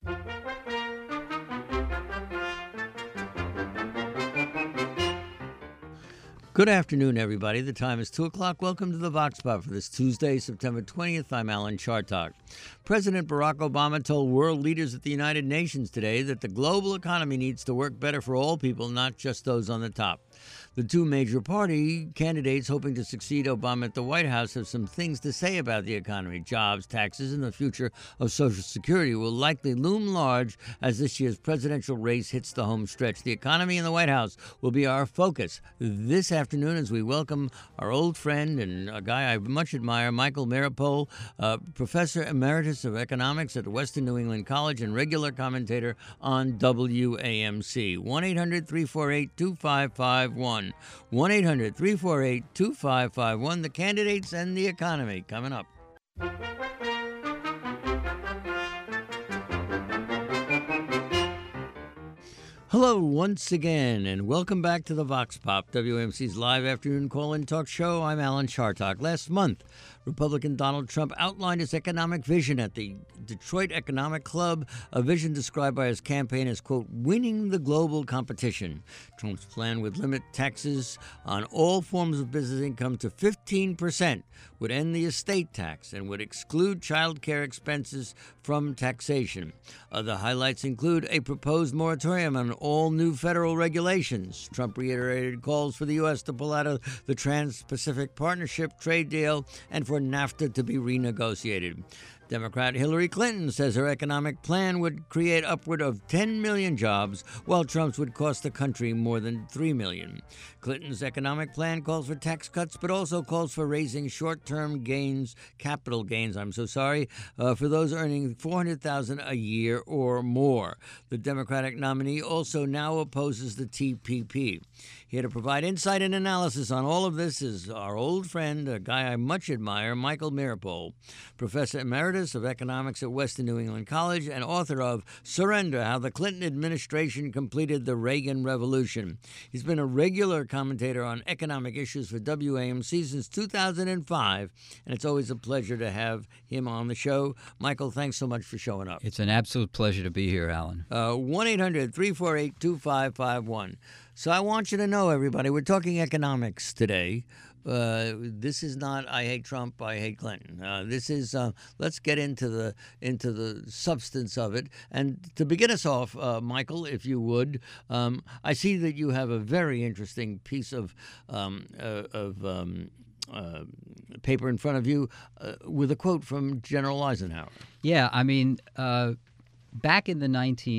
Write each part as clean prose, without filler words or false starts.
Good afternoon, everybody. The time is 2 o'clock. Welcome to the Vox Pop for this Tuesday, September 20th. I'm Alan Chartok. President Barack Obama told world leaders at the United Nations today that the global economy needs to work better for all people, not just those on the top. The two major party candidates hoping to succeed Obama at the White House have some things to say about the economy. Jobs, taxes, and the future of Social Security will likely loom large as this year's presidential race hits the home stretch. The economy in the White House will be our focus this afternoon as we welcome our old friend and a guy I much admire, Michael Meeropol, Professor Emeritus of Economics at Western New England College and regular commentator on WAMC. 1-800-348-2551. 1-800-348-2551. The candidates and the economy coming up. Hello once again, and welcome back to the Vox Pop, WMC's live afternoon call-in talk show. I'm Alan Chartok. Last month, Republican Donald Trump outlined his economic vision at the Detroit Economic Club, a vision described by his campaign as, quote, winning the global competition. Trump's plan would limit taxes on all forms of business income to 15%, would end the estate tax, and would exclude child care expenses from taxation. Other highlights include a proposed moratorium on all new federal regulations. Trump reiterated calls for the U.S. to pull out of the Trans-Pacific Partnership trade deal and for NAFTA to be renegotiated. Democrat Hillary Clinton says her economic plan would create upward of 10 million jobs, while Trump's would cost the country more than 3 million. Clinton's economic plan calls for tax cuts, but also calls for raising short-term gains, capital gains, for those earning $400,000 a year or more. The Democratic nominee also now opposes the TPP. Here to provide insight and analysis on all of this is our old friend, a guy I much admire, Michael Meeropol, Professor Emeritus of Economics at Western New England College and author of Surrender, How the Clinton Administration Completed the Reagan Revolution. He's been a regular commentator on economic issues for WAMC since 2005, and it's always a pleasure to have him on the show. Michael, thanks so much for showing up. It's an absolute pleasure to be here, Alan. 1-800-348-2551. So I want you to know, everybody, we're talking economics today. This is not I hate Trump, I hate Clinton. This is let's get into the substance of it. And to begin us off, Michael, if you would, I see that you have a very interesting piece of paper in front of you with a quote from General Eisenhower. Yeah, I mean, back in the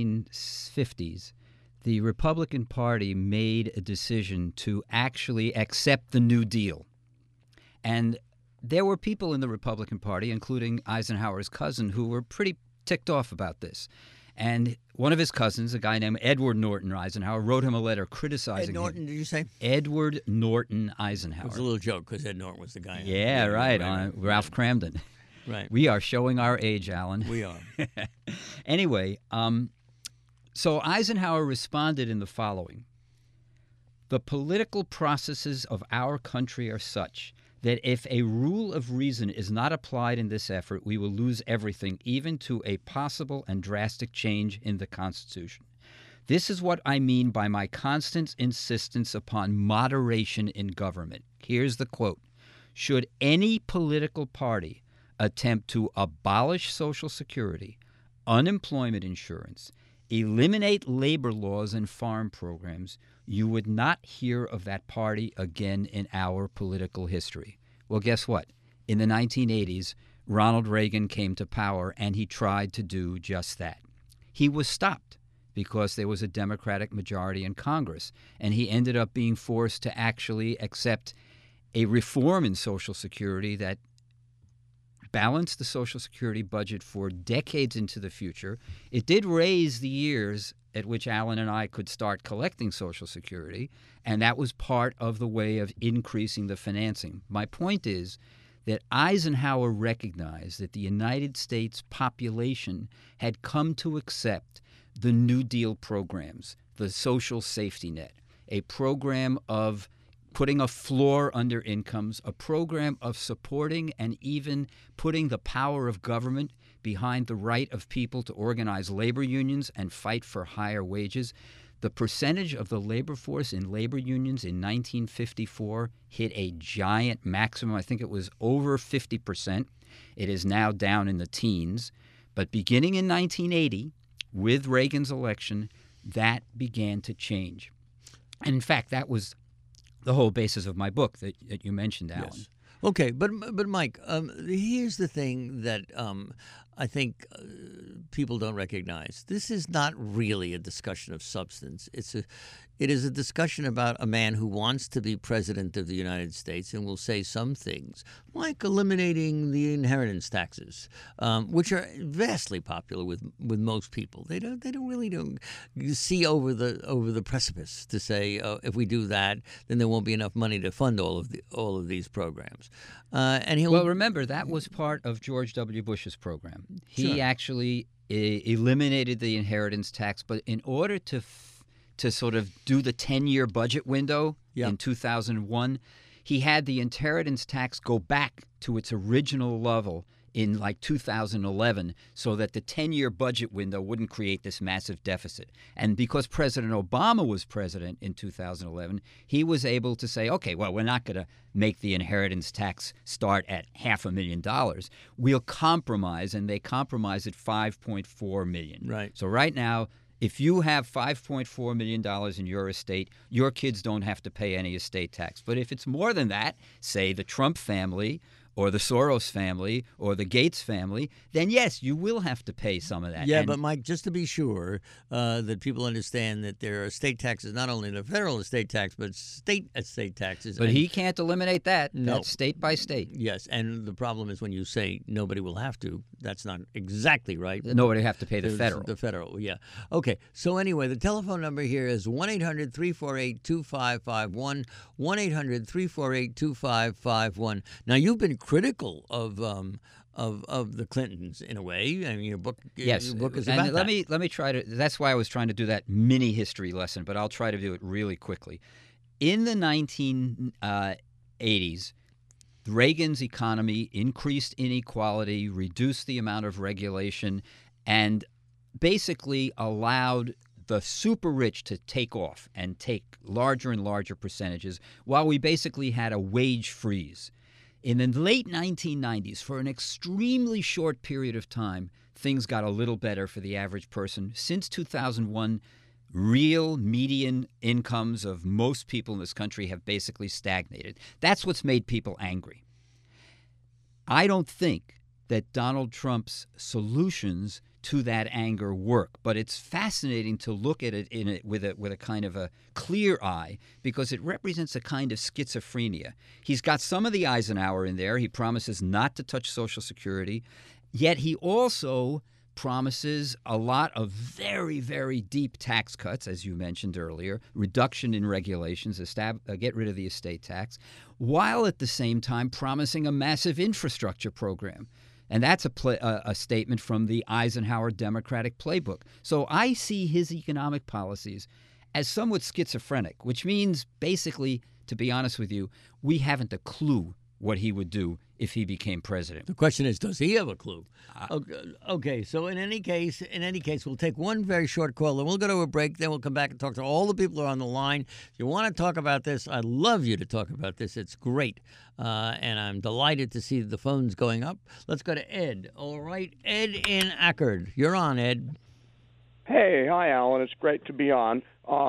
1950s, the Republican Party made a decision to actually accept the New Deal. And there were people in the Republican Party, including Eisenhower's cousin, who were pretty ticked off about this. And one of his cousins, a guy named Edward Norton Eisenhower, wrote him a letter criticizing Ed Norton, him. did you say? Edward Norton Eisenhower. It was a little joke because Ed Norton was the guy. Yeah, right. Ralph Cramden. Right. We are showing our age, Alan. We are. Anyway, so Eisenhower responded in the following. The political processes of our country are such that if a rule of reason is not applied in this effort, we will lose everything, even to a possible and drastic change in the Constitution. This is what I mean by my constant insistence upon moderation in government. Here's the quote. Should any political party attempt to abolish Social Security, unemployment insurance, eliminate labor laws and farm programs, you would not hear of that party again in our political history. Well, guess what? In the 1980s, Ronald Reagan came to power, and he tried to do just that. He was stopped because there was a Democratic majority in Congress, and he ended up being forced to actually accept a reform in Social Security that balanced the Social Security budget for decades into the future. It did raise the years at which Alan and I could start collecting Social Security, and that was part of the way of increasing the financing. My point is that Eisenhower recognized that the United States population had come to accept the New Deal programs, the social safety net, a program of putting a floor under incomes, a program of supporting and even putting the power of government behind the right of people to organize labor unions and fight for higher wages. The percentage of the labor force in labor unions in 1954 hit a giant maximum. I think it was over 50%. It is now down in the teens. But beginning in 1980, with Reagan's election, that began to change. And in fact, that was the whole basis of my book that you mentioned, Alan. Yes. Okay, but Mike, here's the thing that I think people don't recognize. This is not really a discussion of substance. It is a discussion about a man who wants to be president of the United States and will say some things, like eliminating the inheritance taxes, which are vastly popular with most people. They don't see over the precipice to say if we do that, then there won't be enough money to fund all of these programs. Well, remember that was part of George W. Bush's program. He actually eliminated the inheritance tax, but in order to sort of do the 10-year budget window in 2001, he had the inheritance tax go back to its original level in like 2011 so that the 10-year budget window wouldn't create this massive deficit. And because President Obama was president in 2011, he was able to say, okay, well, we're not going to make the inheritance tax start at $500,000. We'll compromise, and they compromised at $5.4 million. Right. So right now, if you have $5.4 million in your estate, your kids don't have to pay any estate tax. But if it's more than that, say the Trump family or the Soros family or the Gates family, then yes, you will have to pay some of that. Yeah, but Mike, just to be sure that people understand that there are estate taxes, not only the federal estate tax, but state estate taxes. But he can't eliminate that. No. That's state by state. Yes, and the problem is when you say nobody will have to, that's not exactly right. Nobody have to pay the federal. The federal, yeah. Okay, so anyway, the telephone number here is 1-800-348-2551, 1-800-348-2551. Now, you've been critical of the Clintons in a way. I mean, your book is about that. Let me try to. That's why I was trying to do that mini history lesson, but I'll try to do it really quickly. In the 1980s, Reagan's economy increased inequality, reduced the amount of regulation, and basically allowed the super rich to take off and take larger and larger percentages, while we basically had a wage freeze. In the late 1990s, for an extremely short period of time, things got a little better for the average person. Since 2001, real median incomes of most people in this country have basically stagnated. That's what's made people angry. I don't think that Donald Trump's solutions to that anger work, but it's fascinating to look at it with a kind of a clear eye, because it represents a kind of schizophrenia. He's got some of the Eisenhower in there. He promises not to touch Social Security, yet he also promises a lot of very, very deep tax cuts, as you mentioned earlier, reduction in regulations, get rid of the estate tax, while at the same time promising a massive infrastructure program. And that's a statement from the Eisenhower Democratic Playbook. So I see his economic policies as somewhat schizophrenic, which means basically, to be honest with you, we haven't a clue what he would do if he became president. The question is, does he have a clue? Okay, so in any case, we'll take one very short call, then we'll go to a break, then we'll come back and talk to all the people who are on the line. If you want to talk about this, I'd love you to talk about this. It's great, and I'm delighted to see the phones going up. Let's go to Ed. All right, Ed in Accord. You're on, Ed. Hey, hi, Alan. It's great to be on.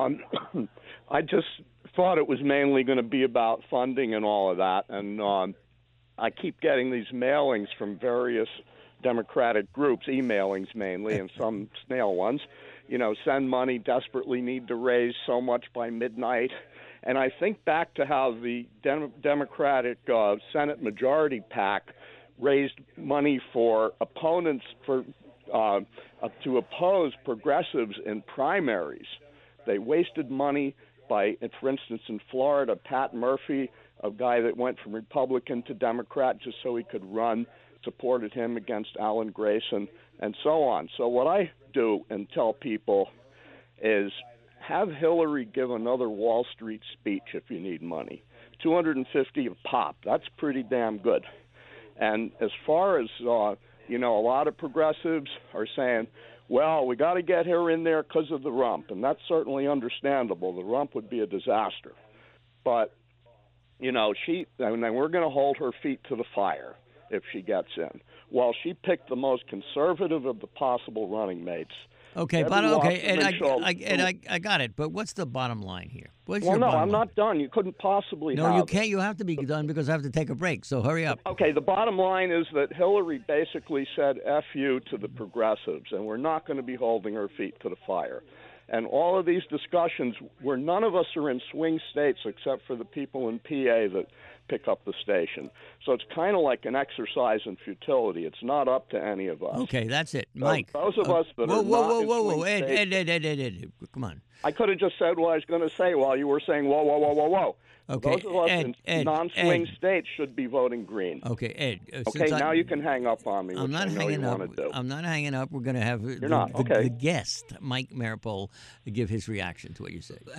I just thought it was mainly going to be about funding and all of that, and I keep getting these mailings from various Democratic groups, emailings mainly, and some snail ones. You know, send money, desperately need to raise so much by midnight. And I think back to how the Democratic Senate Majority PAC raised money for opponents to oppose progressives in primaries. They wasted money by, for instance, in Florida, Pat Murphy, a guy that went from Republican to Democrat just so he could run, supported him against Alan Grayson, and so on. So what I do and tell people is have Hillary give another Wall Street speech if you need money. $250 a pop. That's pretty damn good. And as far as a lot of progressives are saying, well, we got to get her in there because of the rump, and that's certainly understandable. The rump would be a disaster. But, we're going to hold her feet to the fire if she gets in. Well, she picked the most conservative of the possible running mates. Okay, Debbie I got it. But what's the bottom line here? I'm not done. You couldn't possibly No, you can't. You have to be done because I have to take a break. So hurry up. Okay, the bottom line is that Hillary basically said F you to the progressives, and we're not going to be holding her feet to the fire. And all of these discussions where none of us are in swing states except for the people in PA that pick up the station. So it's kind of like an exercise in futility. It's not up to any of us. Okay, that's it. Mike. Those of us that are not in swing Ed, come on. I could have just said what I was going to say while you were saying, whoa. Okay, those of us in non-swing states should be voting green. Okay, Ed. Now you can hang up on me. I'm not hanging up. I'm not hanging up. We're going to have the guest, Mike Maripol, give his reaction to what you said.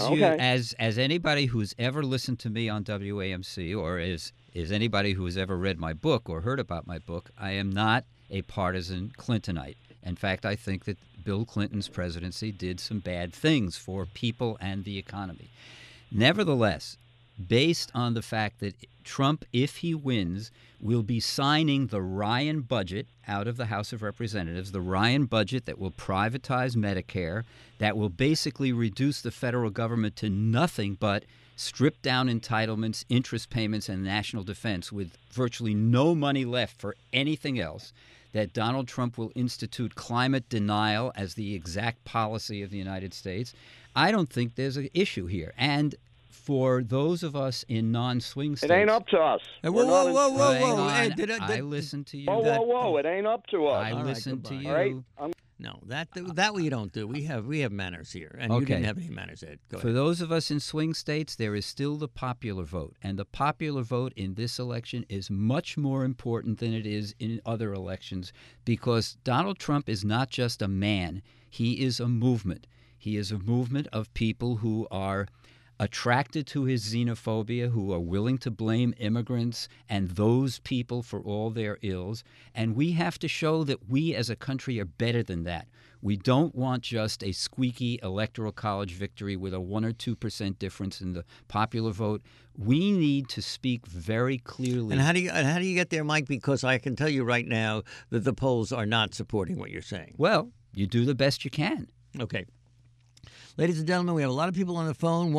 As anybody who's ever listened to me on WAMC, or is anybody who has ever read my book or heard about my book, I am not a partisan Clintonite. In fact, I think that Bill Clinton's presidency did some bad things for people and the economy. Nevertheless, based on the fact that Trump, if he wins, will be signing the Ryan budget out of the House of Representatives, the Ryan budget that will privatize Medicare, that will basically reduce the federal government to nothing but stripped down entitlements, interest payments, and national defense with virtually no money left for anything else, that Donald Trump will institute climate denial as the exact policy of the United States. I don't think there's an issue here. And for those of us in non-swing states... It ain't up to us. Whoa. I listen to you. Whoa. It ain't up to us. I listen to you. All right? No, that we don't do. We have manners here, and you didn't have any manners, Ed. Go ahead. For those of us in swing states, there is still the popular vote, and the popular vote in this election is much more important than it is in other elections because Donald Trump is not just a man. He is a movement. He is a movement of people who are attracted to his xenophobia, who are willing to blame immigrants and those people for all their ills. And we have to show that we as a country are better than that. We don't want just a squeaky electoral college victory with a 1 or 2% difference in the popular vote. We need to speak very clearly. And how do you get there, Mike? Because I can tell you right now that the polls are not supporting what you're saying. Well, you do the best you can. Okay. Ladies and gentlemen, we have a lot of people on the phone.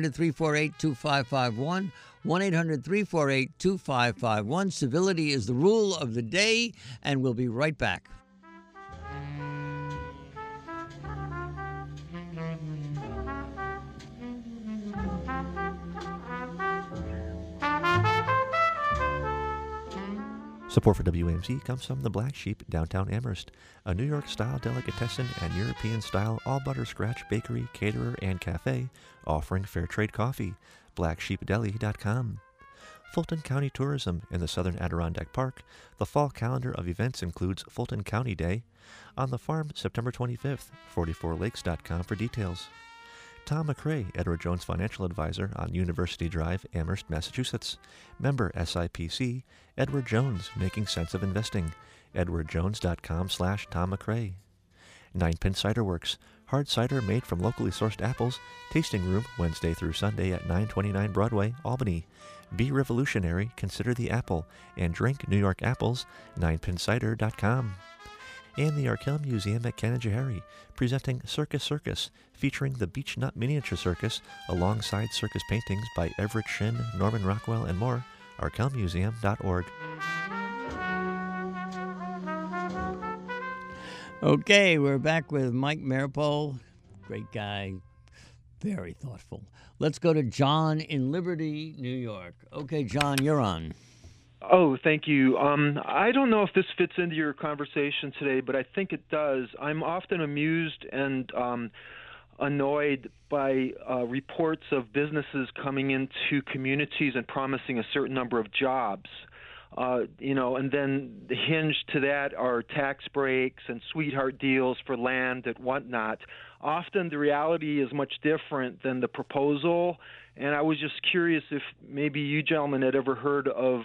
1-800-348-2551. 1-800-348-2551. Civility is the rule of the day, and we'll be right back. Support for WAMC comes from the Black Sheep, downtown Amherst, a New York-style delicatessen and European-style all-butter-scratch bakery, caterer, and cafe, offering fair trade coffee. BlackSheepDeli.com. Fulton County Tourism in the Southern Adirondack Park. The fall calendar of events includes Fulton County Day. On the Farm, September 25th. 44lakes.com for details. Tom McRae, Edward Jones Financial Advisor on University Drive, Amherst, Massachusetts. Member SIPC, Edward Jones, Making Sense of Investing. edwardjones.com/Tom McRae. Ninepin Cider Works, hard cider made from locally sourced apples. Tasting room Wednesday through Sunday at 929 Broadway, Albany. Be revolutionary, consider the apple, and drink New York apples. Ninepincider.com. And the Arkell Museum at Canajoharie, presenting Circus Circus, featuring the Beech Nut Miniature Circus, alongside circus paintings by Everett Shin, Norman Rockwell, and more. arkellmuseum.org. Okay, we're back with Mike Maripol. Great guy, very thoughtful. Let's go to John in Liberty, New York. Okay, John, you're on. Oh, thank you. I don't know if this fits into your conversation today, but I think it does. I'm often amused and annoyed by reports of businesses coming into communities and promising a certain number of jobs. And then the hinge to that are tax breaks and sweetheart deals for land and whatnot. Often the reality is much different than the proposal, and I was just curious if maybe you gentlemen had ever heard of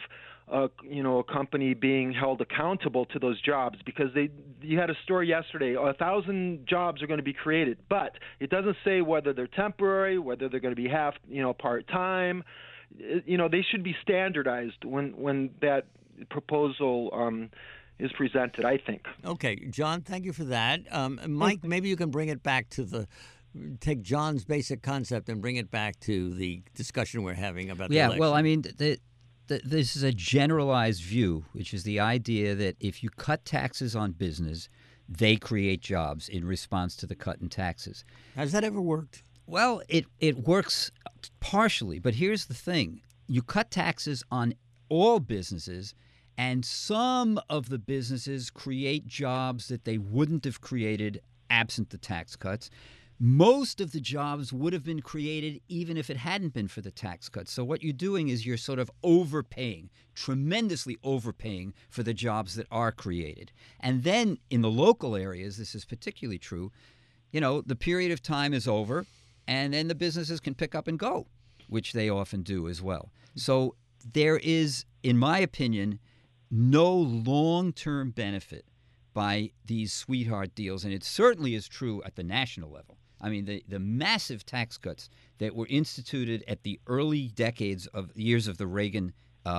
a company being held accountable to those jobs, because you had a story yesterday, 1,000 jobs are going to be created, but it doesn't say whether they're temporary, whether they're going to be half, part-time. They should be standardized when that proposal is presented, I think. Okay, John, thank you for that. Mike, maybe you can bring it back to take John's basic concept and bring it back to the discussion we're having about the election. Well, I mean, this is a generalized view, which is the idea that if you cut taxes on business, they create jobs in response to the cut in taxes. Has that ever worked? Well, it works partially, but here's the thing. You cut taxes on all businesses, and some of the businesses create jobs that they wouldn't have created absent the tax cuts. Most of the jobs would have been created even if it hadn't been for the tax cuts. So what you're doing is you're sort of overpaying, tremendously overpaying for the jobs that are created. And then in the local areas, this is particularly true, the period of time is over, and then the businesses can pick up and go, which they often do as well. So there is, in my opinion, no long-term benefit by these sweetheart deals, and it certainly is true at the national level. I mean, the massive tax cuts that were instituted at the early years of the Reagan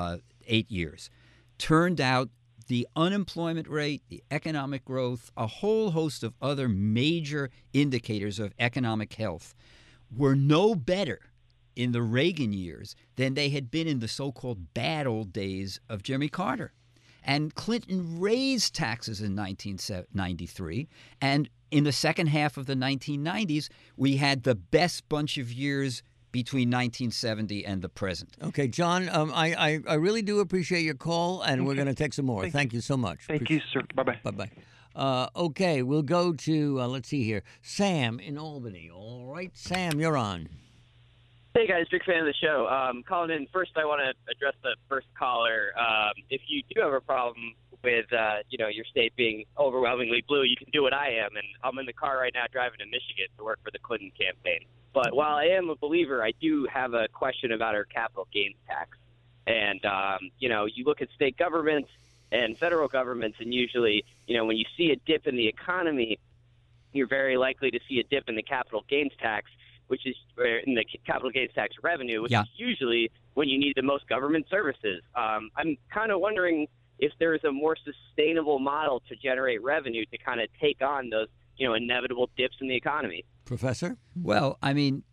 8 years turned out the unemployment rate, the economic growth, a whole host of other major indicators of economic health were no better in the Reagan years than they had been in the so-called bad old days of Jimmy Carter. And Clinton raised taxes in 1993, and in the second half of the 1990s, we had the best bunch of years between 1970 and the present. Okay, John, I really do appreciate your call, and we're going to take some more. Thank you so much. Thank you, sir. Bye-bye. Bye-bye. Okay, we'll go to, let's see here, Sam in Albany. All right, Sam, you're on. Hey, guys, big fan of the show. Calling in first, I want to address the first caller. If you do have a problem with, your state being overwhelmingly blue, you can do what I am, and I'm in the car right now driving to Michigan to work for the Clinton campaign. But while I am a believer, I do have a question about our capital gains tax. And, you look at state governments and federal governments, and usually, when you see a dip in the economy, you're very likely to see a dip in the capital gains tax, which is in the capital gains tax revenue, which is usually when you need the most government services. I'm kind of wondering if there's a more sustainable model to generate revenue to kind of take on those, inevitable dips in the economy. Professor? Well, I mean,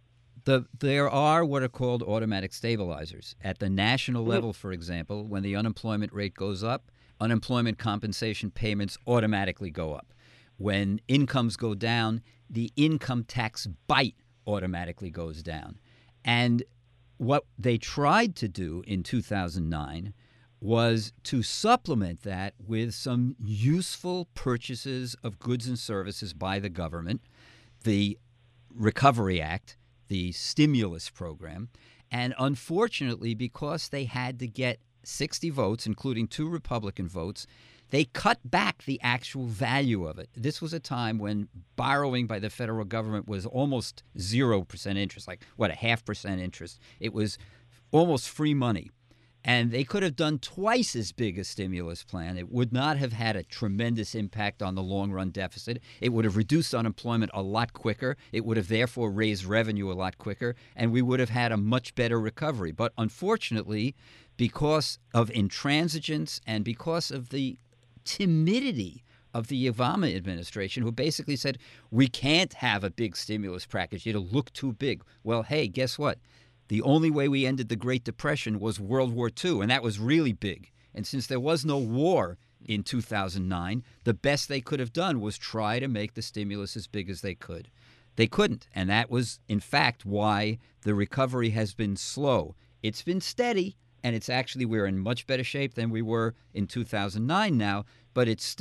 there are what are called automatic stabilizers. At the national level, for example, when the unemployment rate goes up, unemployment compensation payments automatically go up. When incomes go down, the income tax bite automatically goes down. And what they tried to do in 2009 was to supplement that with some useful purchases of goods and services by the government, the Recovery Act, the stimulus program. And unfortunately, because they had to get 60 votes, including 2 Republican votes, they cut back the actual value of it. This was a time when borrowing by the federal government was almost 0% interest, like, a 0.5% interest. It was almost free money. And they could have done twice as big a stimulus plan. It would not have had a tremendous impact on the long-run deficit. It would have reduced unemployment a lot quicker. It would have therefore raised revenue a lot quicker, and we would have had a much better recovery. But unfortunately, because of intransigence and because of the timidity of the Obama administration, who basically said, we can't have a big stimulus package. It'll look too big. Well, hey, guess what? The only way we ended the Great Depression was World War II, and that was really big. And since there was no war in 2009, the best they could have done was try to make the stimulus as big as they could. They couldn't, and that was, in fact, why the recovery has been slow. It's been steady, and we're in much better shape than we were in 2009 now, but it's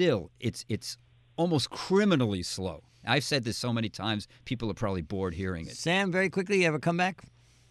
almost criminally slow. I've said this so many times, people are probably bored hearing it. Sam, very quickly, you have a comeback?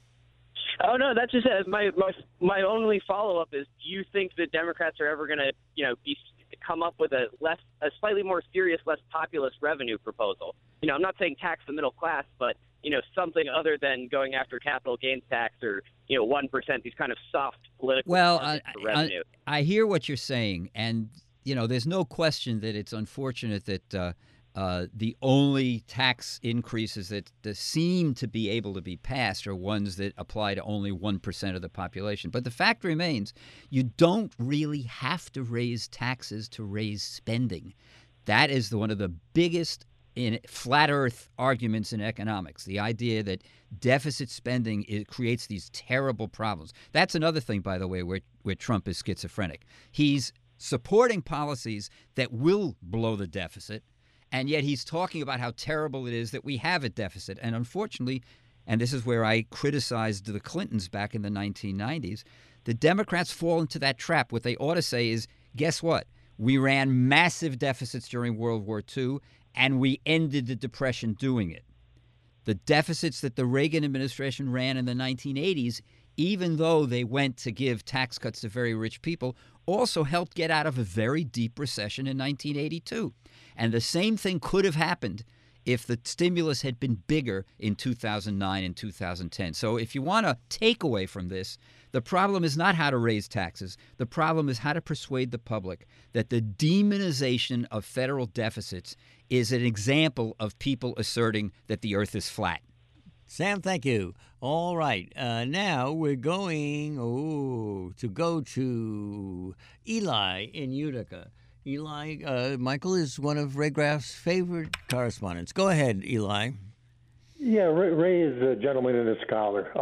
Oh, no, that's just it. My only follow-up is, do you think the Democrats are ever going to, come up with a slightly more serious, less populist revenue proposal? I'm not saying tax the middle class, but, something other than going after capital gains tax or, 1%, these kind of soft political Well, target for revenue. I hear what you're saying, and there's no question that it's unfortunate that the only tax increases that seem to be able to be passed are ones that apply to only 1% of the population. But the fact remains, you don't really have to raise taxes to raise spending. That is one of the biggest in flat earth arguments in economics, the idea that deficit spending creates these terrible problems. That's another thing, by the way, where Trump is schizophrenic. He's supporting policies that will blow the deficit, and yet he's talking about how terrible it is that we have a deficit. And unfortunately, and this is where I criticized the Clintons back in the 1990s, the Democrats fall into that trap. What they ought to say is, guess what? We ran massive deficits during World War II, and we ended the Depression doing it. The deficits that the Reagan administration ran in the 1980s, even though they went to give tax cuts to very rich people, also helped get out of a very deep recession in 1982. And the same thing could have happened if the stimulus had been bigger in 2009 and 2010. So if you want a takeaway from this, the problem is not how to raise taxes. The problem is how to persuade the public that the demonization of federal deficits is an example of people asserting that the earth is flat. Sam, thank you. All right. Now we're going to go to Eli in Utica. Eli, Michael is one of Ray Graff's favorite correspondents. Go ahead, Eli. Yeah, Ray is a gentleman and a scholar.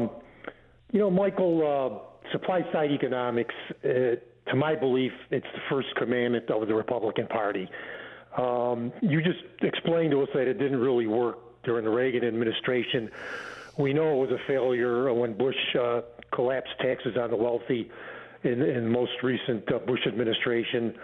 Michael, supply-side economics, to my belief, it's the first commandment of the Republican Party. You just explained to us that it didn't really work during the Reagan administration. We know it was a failure when Bush collapsed taxes on the wealthy in the most recent Bush administration.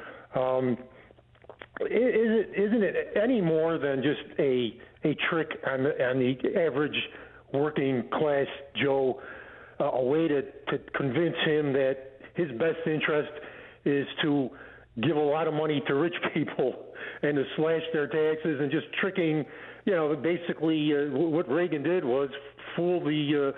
Isn't it any more than just a trick on the average working class Joe, a way to convince him that his best interest is to give a lot of money to rich people and to slash their taxes, and just tricking, basically what Reagan did was fool the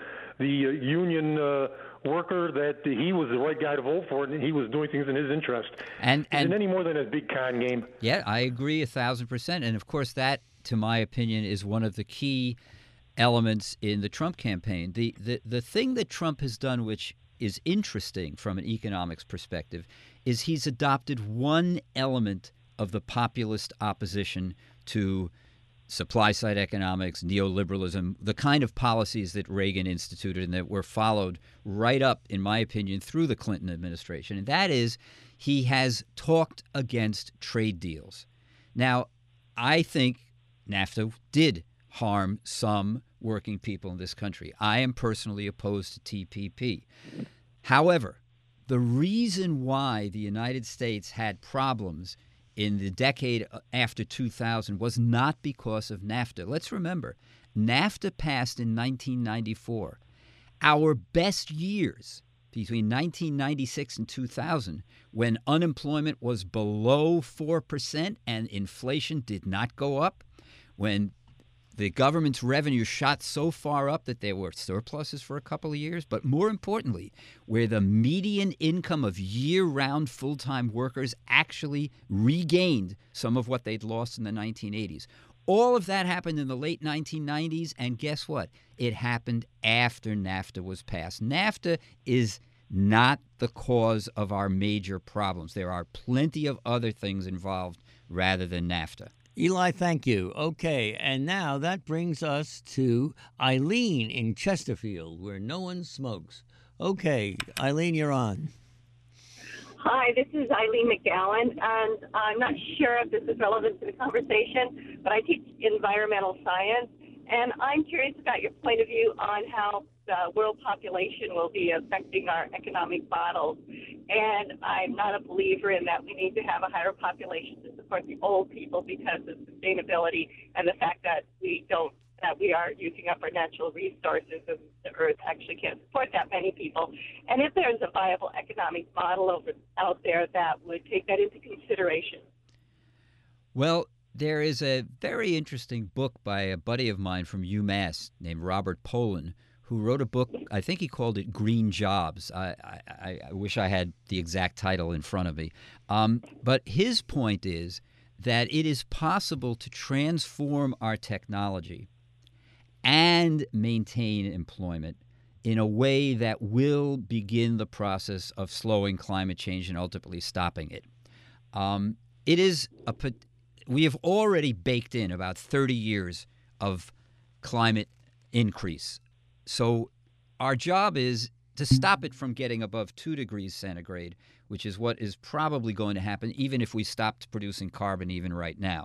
union worker that he was the right guy to vote for, and he was doing things in his interest. And isn't any more than a big con game. Yeah, I agree 1,000%. And of course, that, to my opinion, is one of the key elements in the Trump campaign. The thing that Trump has done, which is interesting from an economics perspective, is he's adopted one element of the populist opposition to supply-side economics, neoliberalism, the kind of policies that Reagan instituted and that were followed right up, in my opinion, through the Clinton administration. And that is, he has talked against trade deals. Now, I think NAFTA did harm some working people in this country. I am personally opposed to TPP. However, the reason why the United States had problems in the decade after 2000 was not because of NAFTA. Let's remember, NAFTA passed in 1994. Our best years, between 1996 and 2000, when unemployment was below 4% and inflation did not go up, when the government's revenue shot so far up that there were surpluses for a couple of years, but more importantly, where the median income of year-round full-time workers actually regained some of what they'd lost in the 1980s. All of that happened in the late 1990s, and guess what? It happened after NAFTA was passed. NAFTA is not the cause of our major problems. There are plenty of other things involved rather than NAFTA. Eli, thank you. Okay, and now that brings us to Eileen in Chesterfield, where no one smokes. Okay, Eileen, you're on. Hi, this is Eileen McGowan, and I'm not sure if this is relevant to the conversation, but I teach environmental science, and I'm curious about your point of view on how the world population will be affecting our economic models. And I'm not a believer in that we need to have a higher population to support the old people because of sustainability and the fact that we are using up our natural resources and the earth actually can't support that many people. And if there's a viable economic model out there that would take that into consideration. Well, there is a very interesting book by a buddy of mine from UMass named Robert Poland, who wrote a book. I think he called it Green Jobs. I wish I had the exact title in front of me. But his point is that it is possible to transform our technology and maintain employment in a way that will begin the process of slowing climate change and ultimately stopping it. We have already baked in about 30 years of climate increase. So our job is to stop it from getting above 2 degrees centigrade, which is what is probably going to happen even if we stopped producing carbon even right now.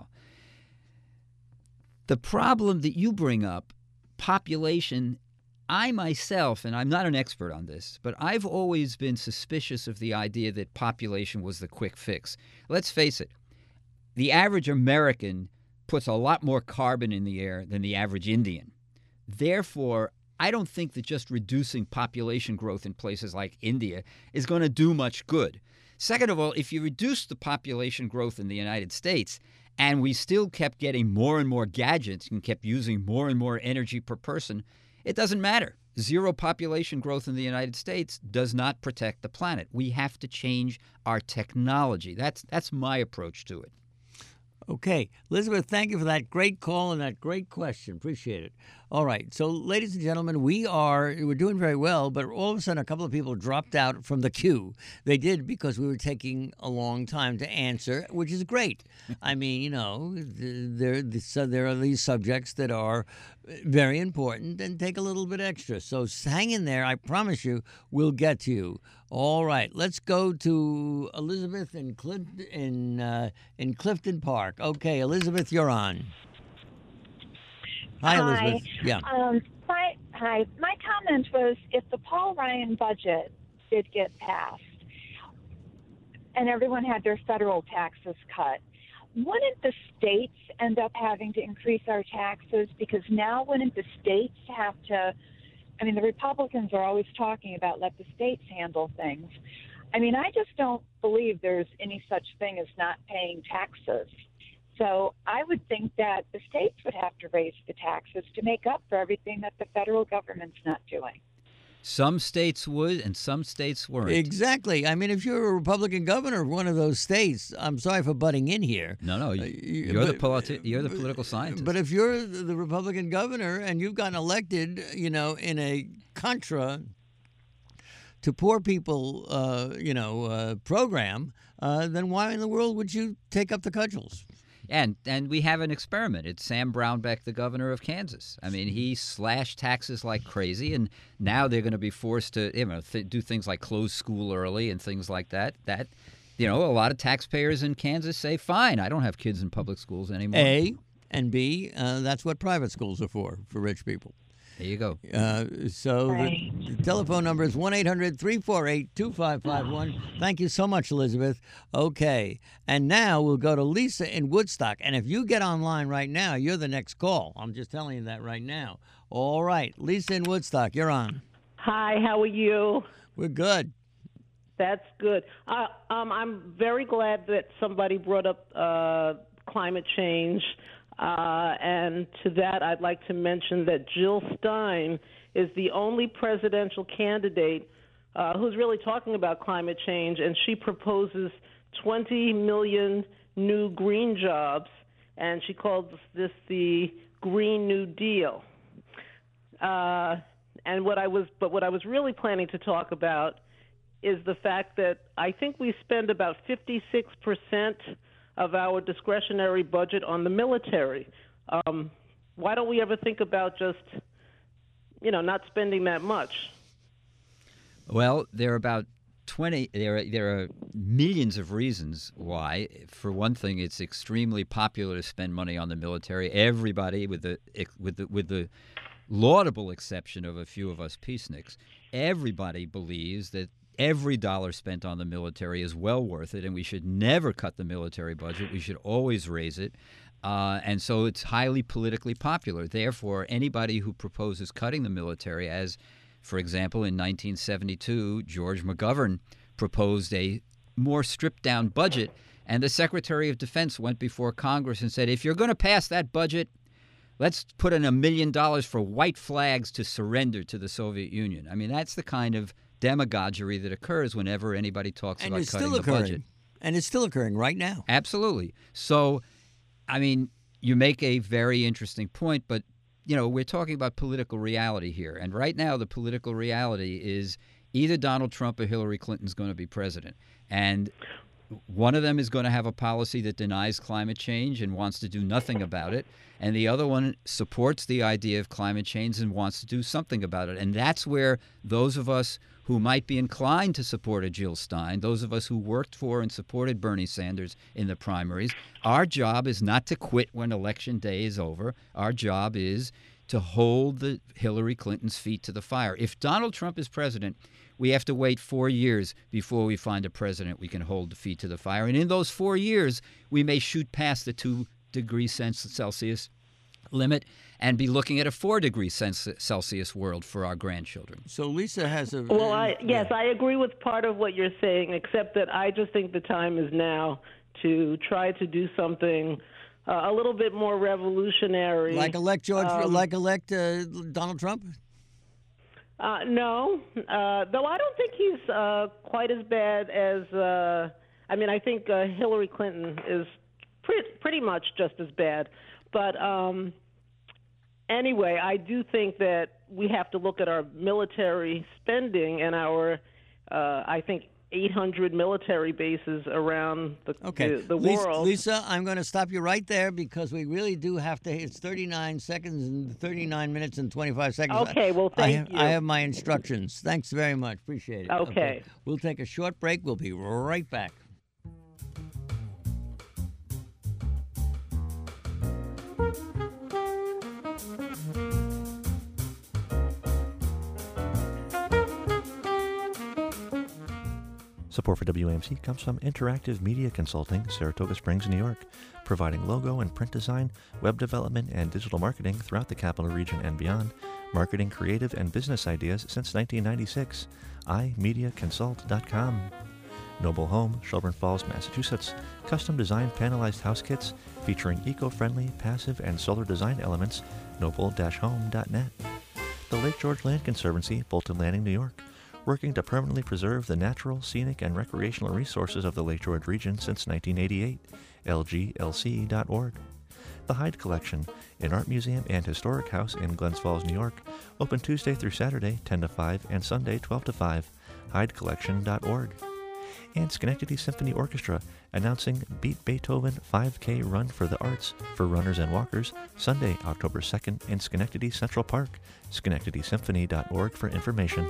The problem that you bring up, population, I myself, and I'm not an expert on this, but I've always been suspicious of the idea that population was the quick fix. Let's face it, the average American puts a lot more carbon in the air than the average Indian. Therefore, I don't think that just reducing population growth in places like India is going to do much good. Second of all, if you reduce the population growth in the United States and we still kept getting more and more gadgets and kept using more and more energy per person, it doesn't matter. Zero population growth in the United States does not protect the planet. We have to change our technology. That's my approach to it. Okay. Elizabeth, thank you for that great call and that great question. Appreciate it. All right. So, ladies and gentlemen, we're doing very well, but all of a sudden a couple of people dropped out from the queue. They did because we were taking a long time to answer, which is great. I mean, there are these subjects that are very important and take a little bit extra. So hang in there. I promise you we'll get to you. All right. Let's go to Elizabeth in Clifton Park. Okay, Elizabeth, you're on. Hi, Elizabeth. Yeah. My comment was, if the Paul Ryan budget did get passed and everyone had their federal taxes cut, wouldn't the states end up having to increase our taxes? Because now wouldn't the states have to, the Republicans are always talking about let the states handle things. I just don't believe there's any such thing as not paying taxes. So I would think that the states would have to raise the taxes to make up for everything that the federal government's not doing. Some states would and some states weren't. Exactly. If you're a Republican governor of one of those states, I'm sorry for butting in here. No, you're the political scientist. But if you're the Republican governor and you've gotten elected, in a contra to poor people, program, then why in the world would you take up the cudgels? And we have an experiment. It's Sam Brownback, the governor of Kansas. He slashed taxes like crazy, and now they're going to be forced to do things like close school early and things like that. A lot of taxpayers in Kansas say, fine, I don't have kids in public schools anymore. A, and B, that's what private schools are for rich people. There you go. The telephone number is 1-800-348-2551. Thank you so much, Elizabeth. Okay. And now we'll go to Lisa in Woodstock. And if you get online right now, you're the next call. I'm just telling you that right now. All right. Lisa in Woodstock, you're on. Hi, how are you? We're good. That's good. I'm very glad that somebody brought up climate change. And to that, I'd like to mention that Jill Stein is the only presidential candidate who's really talking about climate change, and she proposes 20 million new green jobs, and she calls this the Green New Deal. And what I was really planning to talk about is the fact that I think we spend about 56% of our discretionary budget on the military. Why don't we ever think about just, not spending that much? Well, there are about 20. There are millions of reasons why. For one thing, it's extremely popular to spend money on the military. Everybody, with the laudable exception of a few of us peaceniks, everybody believes that every dollar spent on the military is well worth it, and we should never cut the military budget. We should always raise it. And so it's highly politically popular. Therefore, anybody who proposes cutting the military, as, for example, in 1972, George McGovern proposed a more stripped-down budget, and the Secretary of Defense went before Congress and said, if you're going to pass that budget, Let's put in $1 million for white flags to surrender to the Soviet Union. I mean, that's the kind of demagoguery that occurs whenever anybody talks about cutting the budget. And it's still occurring right now. Absolutely. So, I mean, you make a very interesting point, but, we're talking about political reality here. And right now, the political reality is either Donald Trump or Hillary Clinton's going to be president. And one of them is going to have a policy that denies climate change and wants to do nothing about it. And the other one supports the idea of climate change and wants to do something about it. And that's where those of us who might be inclined to support a Jill Stein, those of us who worked for and supported Bernie Sanders in the primaries, our job is not to quit when Election Day is over. Our job is to hold the Hillary Clinton's feet to the fire. If Donald Trump is president, we have to wait 4 years before we find a president we can hold the feet to the fire. And in those 4 years, we may shoot past the 2 degrees Celsius limit and be looking at a 4 degrees Celsius world for our grandchildren. So Lisa has a... Well, I agree with part of what you're saying, except that I just think the time is now to try to do something a little bit more revolutionary. Like elect Donald Trump? No, though I don't think he's quite as bad as. I think Hillary Clinton is pretty much just as bad. But anyway, I do think that we have to look at our military spending and our, I think, 800 military bases around the world. Lisa, I'm going to stop you right there because we really do have to. It's 39 seconds and 39 minutes and 25 seconds. Okay, well, thank you. I have my instructions. Thanks very much. Appreciate it. Okay. We'll take a short break. We'll be right back. Support for WAMC comes from Interactive Media Consulting, Saratoga Springs, New York, providing logo and print design, web development, and digital marketing throughout the capital region and beyond, marketing creative and business ideas since 1996. imediaconsult.com. Noble Home, Shelburne Falls, Massachusetts, custom designed panelized house kits featuring eco-friendly, passive, and solar design elements, noble-home.net. The Lake George Land Conservancy, Bolton Landing, New York, working to permanently preserve the natural, scenic, and recreational resources of the Lake George region since 1988. lglc.org. The Hyde Collection, an art museum and historic house in Glens Falls, New York, open Tuesday through Saturday, 10 to 5, and Sunday, 12 to 5. hydecollection.org. And Schenectady Symphony Orchestra, announcing Beat Beethoven 5K Run for the Arts for runners and walkers, Sunday, October 2nd in Schenectady Central Park. SchenectadySymphony.org for information.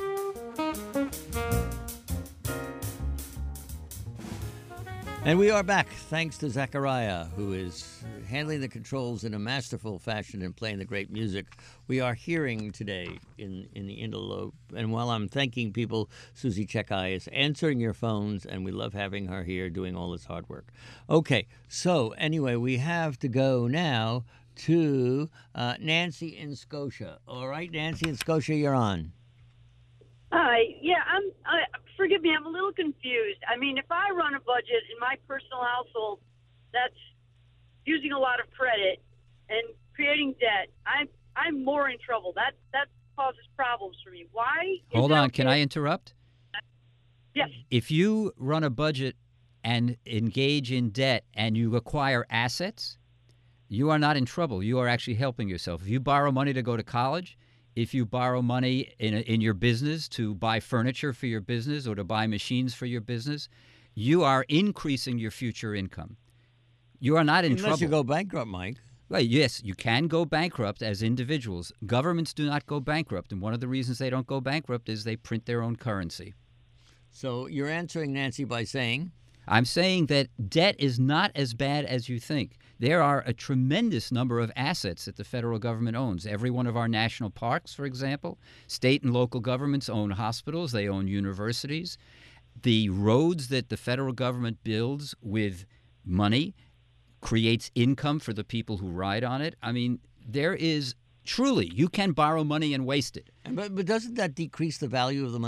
And we are back, thanks to Zachariah, who is handling the controls in a masterful fashion and playing the great music we are hearing today in the interlope. And while I'm thanking people, Susie Chekai is answering your phones, and we love having her here doing all this hard work. Okay, so anyway, we have to go now to Nancy in Scotia. All right, Nancy in Scotia, you're on. Hi. Yeah, forgive me, I'm a little confused. I mean, if I run a budget in my personal household that's using a lot of credit and creating debt, I'm more in trouble. That causes problems for me. Why? Hold on, can I interrupt? Yes. If you run a budget and engage in debt and you acquire assets, you are not in trouble. You are actually helping yourself. If you borrow money to go to college, if you borrow money in your business to buy furniture for your business or to buy machines for your business, you are increasing your future income. You are not in trouble. Unless you go bankrupt, Mike. Well, yes, you can go bankrupt as individuals. Governments do not go bankrupt, and one of the reasons they don't go bankrupt is they print their own currency. So you're answering Nancy by saying? I'm saying that debt is not as bad as you think. There are a tremendous number of assets that the federal government owns. Every one of our national parks, for example. State and local governments own hospitals. They own universities. The roads that the federal government builds with money creates income for the people who ride on it. I mean, there is truly, you can borrow money and waste it. But doesn't that decrease the value of the money?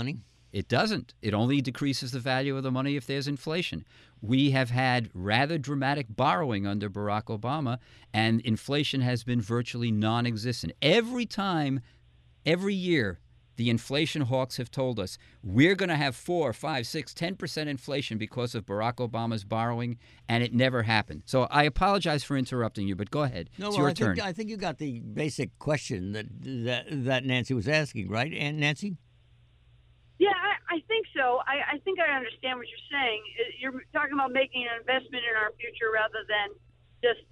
It doesn't. It only decreases the value of the money if there's inflation. We have had rather dramatic borrowing under Barack Obama, and inflation has been virtually non-existent. Every year, the inflation hawks have told us we're going to have 4, 5, 6, 10% inflation because of Barack Obama's borrowing, and it never happened. So I apologize for interrupting you, but go ahead. It's your turn. I think you got the basic question that Nancy was asking, right, Aunt Nancy? Yeah, I think so. I think I understand what you're saying. You're talking about making an investment in our future rather than just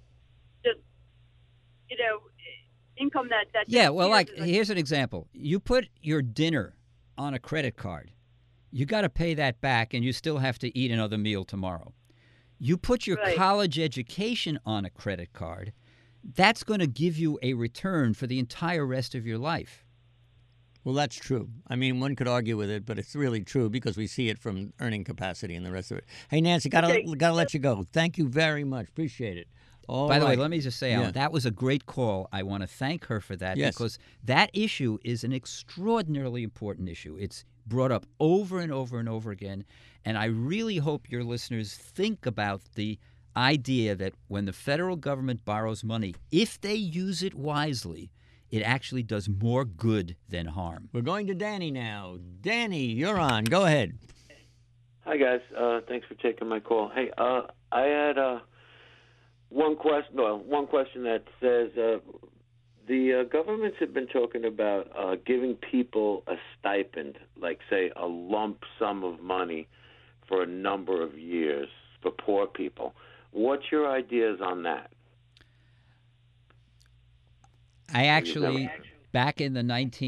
income that. Yeah, well, here's an example. You put your dinner on a credit card. You got to pay that back, and you still have to eat another meal tomorrow. You put your college education on a credit card. That's going to give you a return for the entire rest of your life. Well, that's true. I mean, one could argue with it, but it's really true because we see it from earning capacity and the rest of it. Hey, Nancy, gotta let you go. Thank you very much. Appreciate it. By the way, let me just say, Alan, that was a great call. I want to thank her for that because that issue is an extraordinarily important issue. It's brought up over and over and over again, and I really hope your listeners think about the idea that when the federal government borrows money, if they use it wisely, it actually does more good than harm. We're going to Danny now. Danny, you're on. Go ahead. Hi, guys. Thanks for taking my call. Hey, I had one question that says the governments have been talking about giving people a stipend, like, say, a lump sum of money for a number of years for poor people. What's your ideas on that? I actually, back in the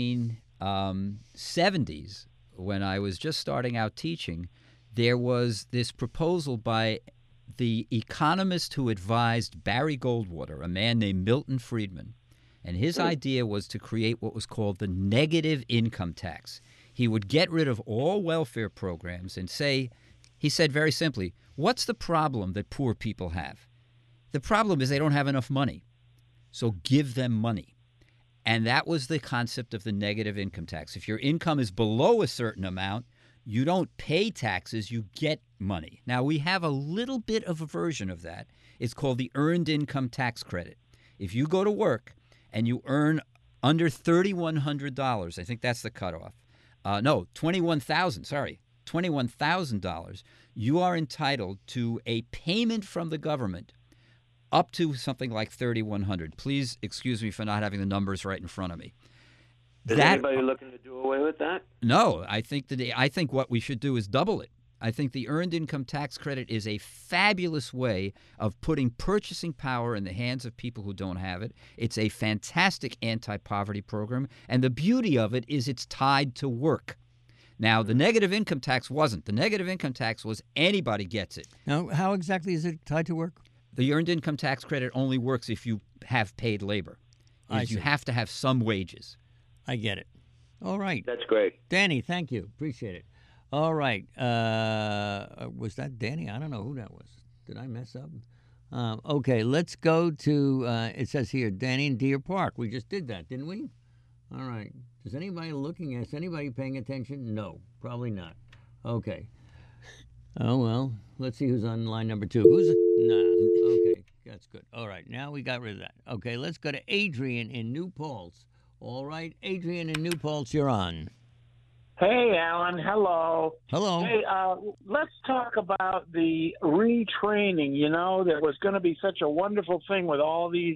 1970s, when I was just starting out teaching, there was this proposal by the economist who advised Barry Goldwater, a man named Milton Friedman. And his idea was to create what was called the negative income tax. He would get rid of all welfare programs and he said very simply, what's the problem that poor people have? The problem is they don't have enough money. So give them money. And that was the concept of the negative income tax. If your income is below a certain amount, you don't pay taxes, you get money. Now, we have a little bit of a version of that. It's called the Earned Income Tax Credit. If you go to work and you earn under $3,100, I think that's the cutoff. $21,000, you are entitled to a payment from the government up to something like $3,100. Please excuse me for not having the numbers right in front of me. Is anybody looking to do away with that? No, I think what we should do is double it. I think the Earned Income Tax Credit is a fabulous way of putting purchasing power in the hands of people who don't have it. It's a fantastic anti-poverty program, and the beauty of it is it's tied to work. Now, the negative income tax wasn't. The negative income tax was anybody gets it. Now, how exactly is it tied to work? The Earned Income Tax Credit only works if you have paid labor. You have to have some wages. I get it. All right. That's great. Danny, thank you. Appreciate it. All right. Was that Danny? I don't know who that was. Did I mess up? Okay, let's go to, it says here, Danny in Deer Park. We just did that, didn't we? All right. Is anybody looking at us? Anybody paying attention? No, probably not. Okay. Oh, well, let's see who's on line number 2. Okay, that's good. All right, now we got rid of that. Okay, let's go to Adrian in New Paltz. All right, Adrian in New Paltz, you're on. Hey, Alan. Hello. Hello. Hey, let's talk about the retraining. You know, there was going to be such a wonderful thing with all these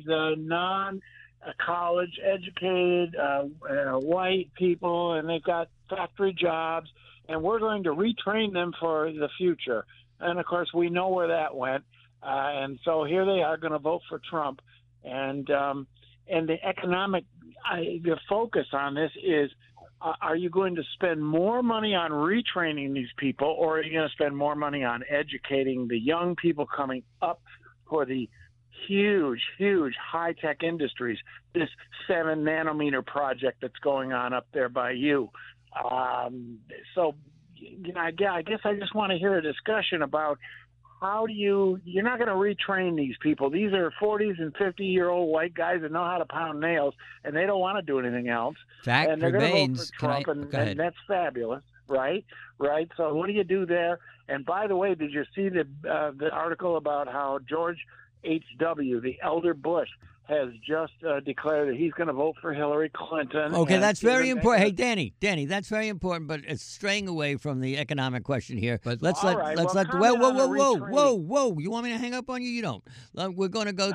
non-college educated white people, and they've got factory jobs, and we're going to retrain them for the future. And, of course, we know where that went. And so here they are going to vote for Trump. And the economic the focus on this is, are you going to spend more money on retraining these people, or are you going to spend more money on educating the young people coming up for the huge, huge high-tech industries, this 7-nanometer project that's going on up there by you? So, you know, I guess I just want to hear a discussion about how do you're not going to retrain these people. These are 40s and 50-year-old white guys that know how to pound nails, and they don't want to do anything else. Fact and they're remains. Going to vote for Trump, and that's fabulous. right? So what do you do there? And by the way, did you see the article about how George H.W., the elder Bush, has just declared that he's going to vote for Hillary Clinton? Okay, that's very important. Hey, Danny, that's very important, but it's straying away from the economic question here. But whoa. You want me to hang up on you? You don't. We're going to go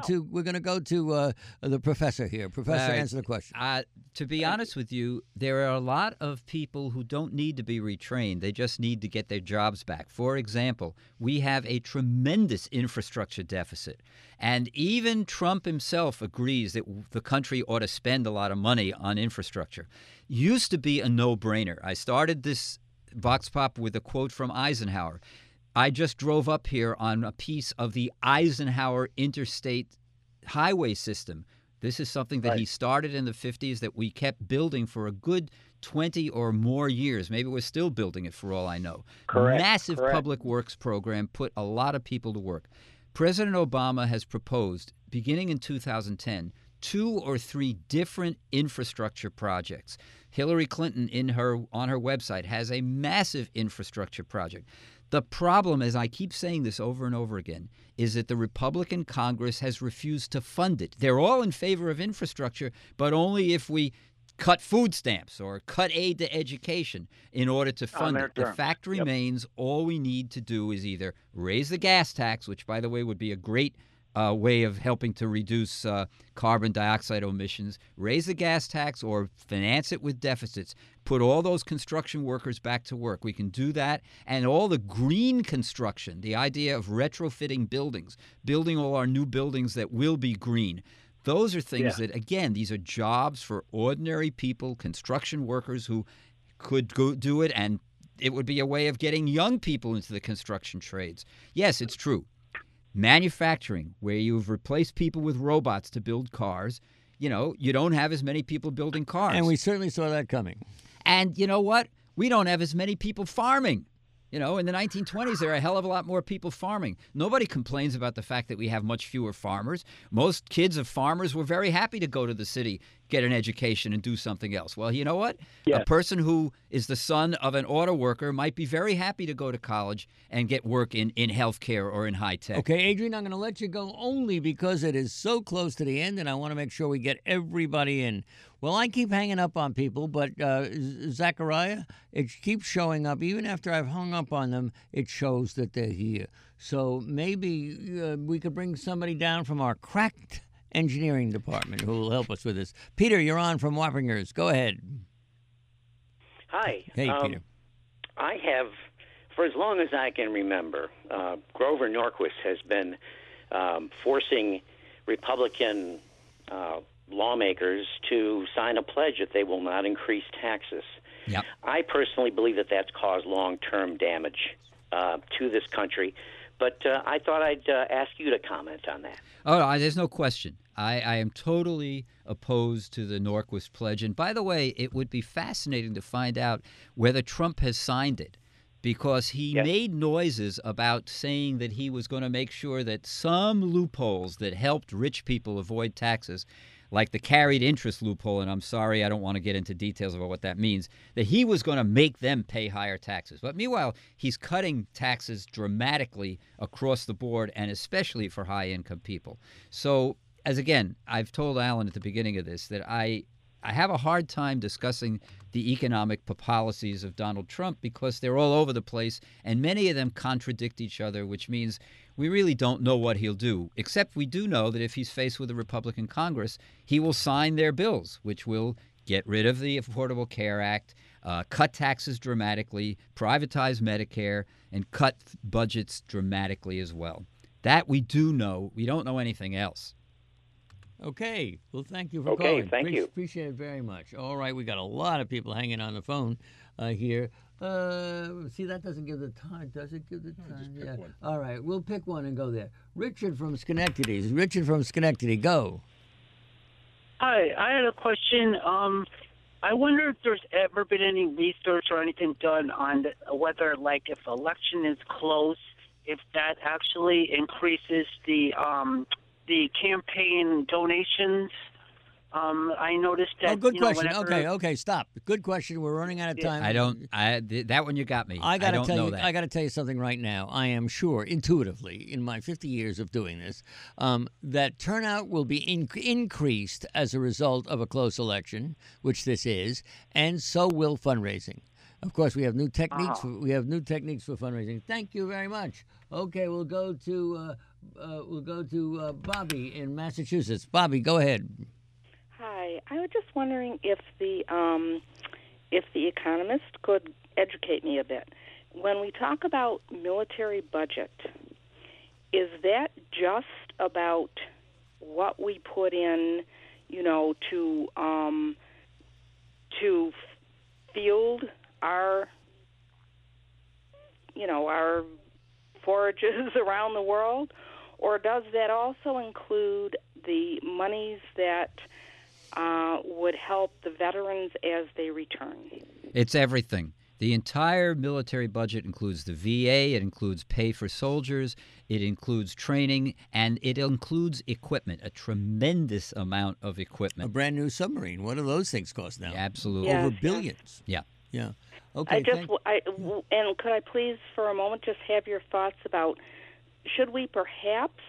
to the professor here. Professor, answer the question. To be honest with you, there are a lot of people who don't need to be retrained. They just need to get their jobs back. For example, we have a tremendous infrastructure deficit. And even Trump himself agrees that the country ought to spend a lot of money on infrastructure. Used to be a no-brainer. I started this Vox Pop with a quote from Eisenhower. I just drove up here on a piece of the Eisenhower interstate highway system. This is something that he started in the 50s that we kept building for a good 20 or more years. Maybe we're still building it for all I know. Massive public works program, put a lot of people to work. President Obama has proposed, beginning in 2010, 2 or 3 different infrastructure projects. Hillary Clinton on her website has a massive infrastructure project. The problem, as I keep saying this over and over again, is that the Republican Congress has refused to fund it. They're all in favor of infrastructure, but only if we cut food stamps or cut aid to education in order to fund it. The fact remains, all we need to do is either raise the gas tax, which, by the way, would be a great way of helping to reduce carbon dioxide emissions, raise the gas tax or finance it with deficits, put all those construction workers back to work. We can do that. And all the green construction, the idea of retrofitting buildings, building all our new buildings that will be green. Those are things that, again, these are jobs for ordinary people, construction workers who could go do it, and it would be a way of getting young people into the construction trades. Yes, it's true. Manufacturing, where you've replaced people with robots to build cars, you don't have as many people building cars. And we certainly saw that coming. And you know what? We don't have as many people farming. In the 1920s, there were a hell of a lot more people farming. Nobody complains about the fact that we have much fewer farmers. Most kids of farmers were very happy to go to the city, get an education, and do something else. Well, you know what? A person who is the son of an auto worker might be very happy to go to college and get work in healthcare or in high tech. Okay, Adrian, I'm going to let you go only because it is so close to the end, and I want to make sure we get everybody in. Well, I keep hanging up on people, but Zachariah, it keeps showing up. Even after I've hung up on them, it shows that they're here. So maybe we could bring somebody down from our cracked engineering department who will help us with this. Peter, you're on from Wappingers. Go ahead. Hi. Hey, Peter. I have, for as long as I can remember, Grover Norquist has been forcing Republican lawmakers to sign a pledge that they will not increase taxes. Yep. I personally believe that that's caused long-term damage to this country, but I thought I'd ask you to comment on that. Oh, no, there's no question. I am totally opposed to the Norquist pledge. And by the way, it would be fascinating to find out whether Trump has signed it, because he made noises about saying that he was going to make sure that some loopholes that helped rich people avoid taxes, like the carried interest loophole, and I'm sorry, I don't want to get into details about what that means, that he was going to make them pay higher taxes. But meanwhile, he's cutting taxes dramatically across the board, and especially for high-income people. So, as again, I've told Alan at the beginning of this that I have a hard time discussing the economic policies of Donald Trump because they're all over the place, and many of them contradict each other, which means we really don't know what he'll do, except we do know that if he's faced with a Republican Congress, he will sign their bills, which will get rid of the Affordable Care Act, cut taxes dramatically, privatize Medicare, and cut budgets dramatically as well. That we do know. We don't know anything else. Okay. Well, thank you for calling. Okay, thank you. Appreciate it very much. All right, we got a lot of people hanging on the phone here. See, that doesn't give the time. Does it give the time? Yeah. One. All right, we'll pick one and go there. Richard from Schenectady. Richard from Schenectady, go. Hi, I had a question. I wonder if there's ever been any research or anything done on whether, like, if election is close, if that actually increases the campaign donations I noticed that. Good you know, question. whenever- Okay, stop. Good question. We're running out of time. That one you got me. I don't tell know you, that. I got to tell you something right now. I am sure, intuitively, in my 50 years of doing this, that turnout will be increased as a result of a close election, which this is, and so will fundraising. Of course, we have new techniques. We have new techniques for fundraising. Thank you very much. Okay, we'll go to Bobby in Massachusetts. Bobby, go ahead. Hi, I was just wondering if the Economist could educate me a bit. When we talk about military budget, is that just about what we put in, you know, to field our, you know, our forages around the world, or does that also include the monies that would help the veterans as they return? It's everything. The entire military budget includes the VA, it includes pay for soldiers, it includes training, and it includes equipment, a tremendous amount of equipment. A brand new submarine. What do those things cost now? Absolutely. Yes, Over billions. Yeah. Yeah. Okay. And could I please, for a moment, just have your thoughts about, should we perhaps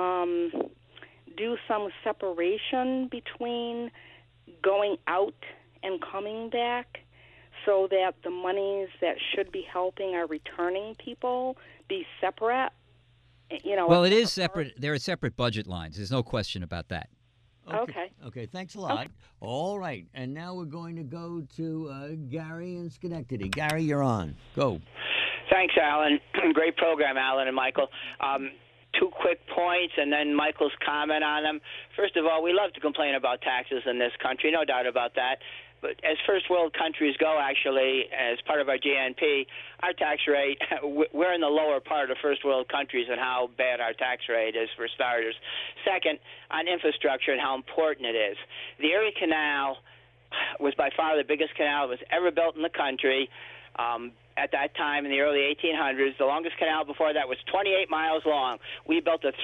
do some separation between going out and coming back, so that the monies that should be helping our returning people be separate? You know. Well, it is separate. There are separate budget lines. There's no question about that. Okay, thanks a lot. All right, and now we're going to go to Gary in Schenectady. Gary, you're on. Go. Thanks, Alan. Great program, Alan and Michael. Two quick points, and then Michael's comment on them. First of all, we love to complain about taxes in this country, no doubt about that. But as first world countries go, actually, as part of our GNP, our tax rate, we're in the lower part of first world countries and how bad our tax rate is, for starters. Second, on infrastructure and how important it is. The Erie Canal was by far the biggest canal that was ever built in the country. At that time, in the early 1800s, the longest canal before that was 28 miles long. We built a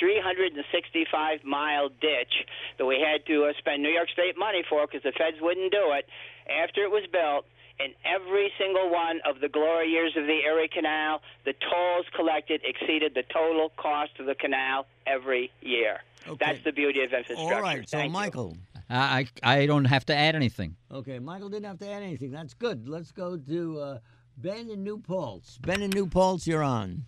365-mile ditch that we had to spend New York State money for because the feds wouldn't do it. After it was built, in every single one of the glory years of the Erie Canal, the tolls collected exceeded the total cost of the canal every year. Okay. That's the beauty of infrastructure. All right, so Thank you. Michael. I don't have to add anything. Okay, Michael didn't have to add anything. That's good. Let's go to Ben in New Paltz. Ben in New Paltz, you're on.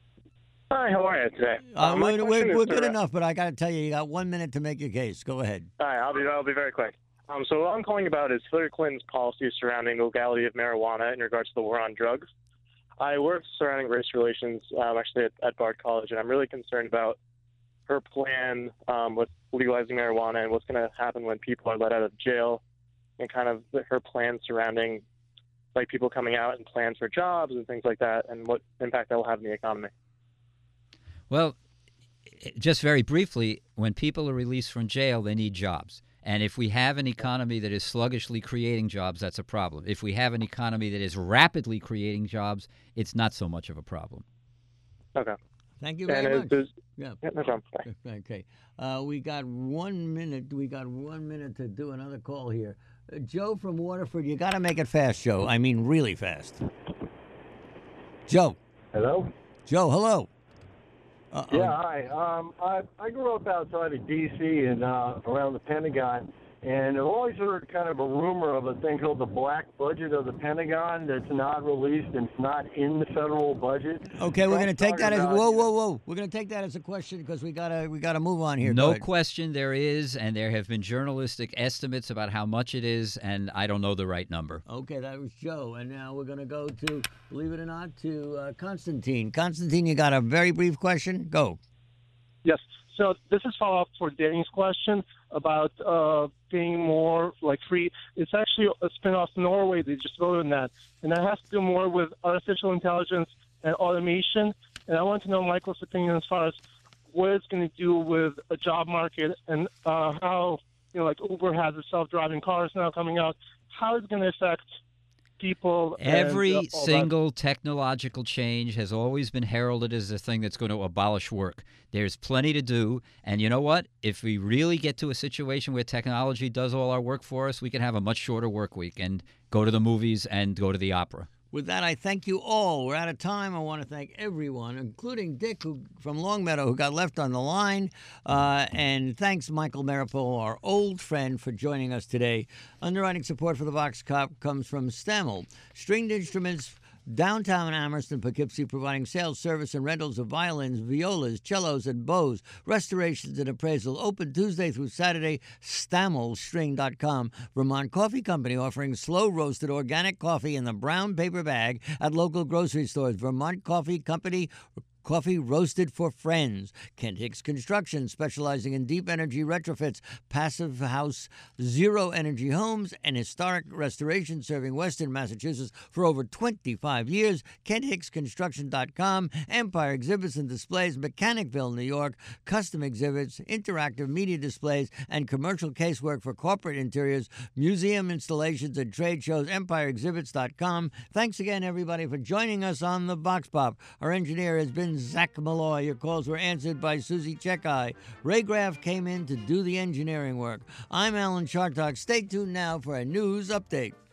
Hi, how are you today? We're good enough, but I got to tell you got 1 minute to make your case. Go ahead. All right, I'll be very quick. So what I'm calling about is Hillary Clinton's policies surrounding the legality of marijuana in regards to the war on drugs. I work surrounding race relations actually at Bard College, and I'm really concerned about her plan with legalizing marijuana and what's going to happen when people are let out of jail, and kind of her plans surrounding like people coming out and plans for jobs and things like that, and what impact that will have on the economy. Well, just very briefly, when people are released from jail, they need jobs. And if we have an economy that is sluggishly creating jobs, that's a problem. If we have an economy that is rapidly creating jobs, it's not so much of a problem. Okay. Thank you very much. Yeah, no problem. Bye. Okay. We got 1 minute. We got 1 minute to do another call here. Joe from Waterford, you got to make it fast, Joe. I mean, really fast. Joe. Hello? Joe, hello. Yeah, hi. I grew up outside of D.C. and around the Pentagon, and I've always heard kind of a rumor of a thing called the black budget of the Pentagon that's not released and it's not in the federal budget. Okay, we're going to take that as whoa. We're going to take that as a question because we gotta move on here. No question there is, and there have been journalistic estimates about how much it is, and I don't know the right number. Okay, that was Joe, and now we're going to go to, believe it or not, to Constantine. Constantine, you got a very brief question? Go. Yes. So this is follow-up for Danny's question about being more like free. It's actually a spin-off Norway. They just voted on that. And that has to do more with artificial intelligence and automation. And I want to know Michael's opinion as far as what it's going to do with a job market and how, like Uber has the self-driving cars now coming out. How is it going to affect people. Every and, all single technological change has always been heralded as the thing that's going to abolish work. There's plenty to do. And you know what? If we really get to a situation where technology does all our work for us, we can have a much shorter work week and go to the movies and go to the opera. With that, I thank you all. We're out of time. I want to thank everyone, including Dick from Longmeadow, who got left on the line. And thanks, Michael Maripol, our old friend, for joining us today. Underwriting support for the Vox Cop comes from Stemmel, stringed instruments, downtown Amherst and Poughkeepsie, providing sales, service, and rentals of violins, violas, cellos, and bows, restorations and appraisal. Open Tuesday through Saturday. StammelString.com. Vermont Coffee Company, offering slow-roasted organic coffee in the brown paper bag at local grocery stores. Vermont Coffee Company, coffee roasted for friends. Kent Hicks Construction, specializing in deep energy retrofits, passive house, zero energy homes, and historic restoration, serving Western Massachusetts for over 25 years. KentHicksConstruction.com. Empire Exhibits and Displays, Mechanicville, New York. Custom exhibits, interactive media displays, and commercial casework for corporate interiors, museum installations, and trade shows. EmpireExhibits.com. Thanks again, everybody, for joining us on the Vox Pop. Our engineer has been Zach Malloy. Your calls were answered by Susie Checkeye. Ray Graff came in to do the engineering work. I'm Alan Chartock. Stay tuned now for a news update.